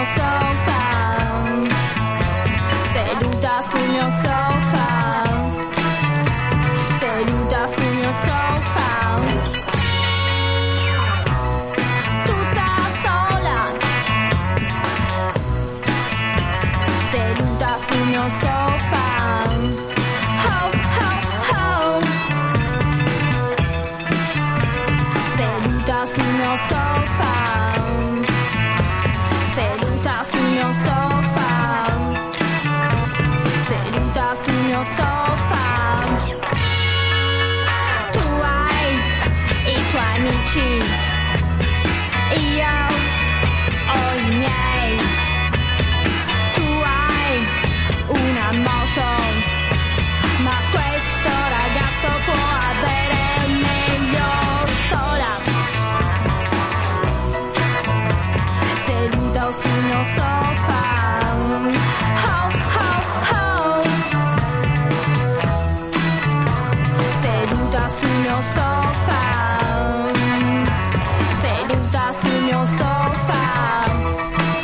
sofà, seduta sul mio sofà, seduta sul mio sofà, tutta sola, seduta sul mio sofà. Oh, oh, oh. Seduta sul mio sofà, seduta sul mio sofà, seduta sul mio sofà. Tu hai i tuoi amici, io ho i miei. Tu hai una moto, ma questo ragazzo può avere meglio sola. Seduta sul mio sofà, oh, oh, oh. Seduta sul mio sofà.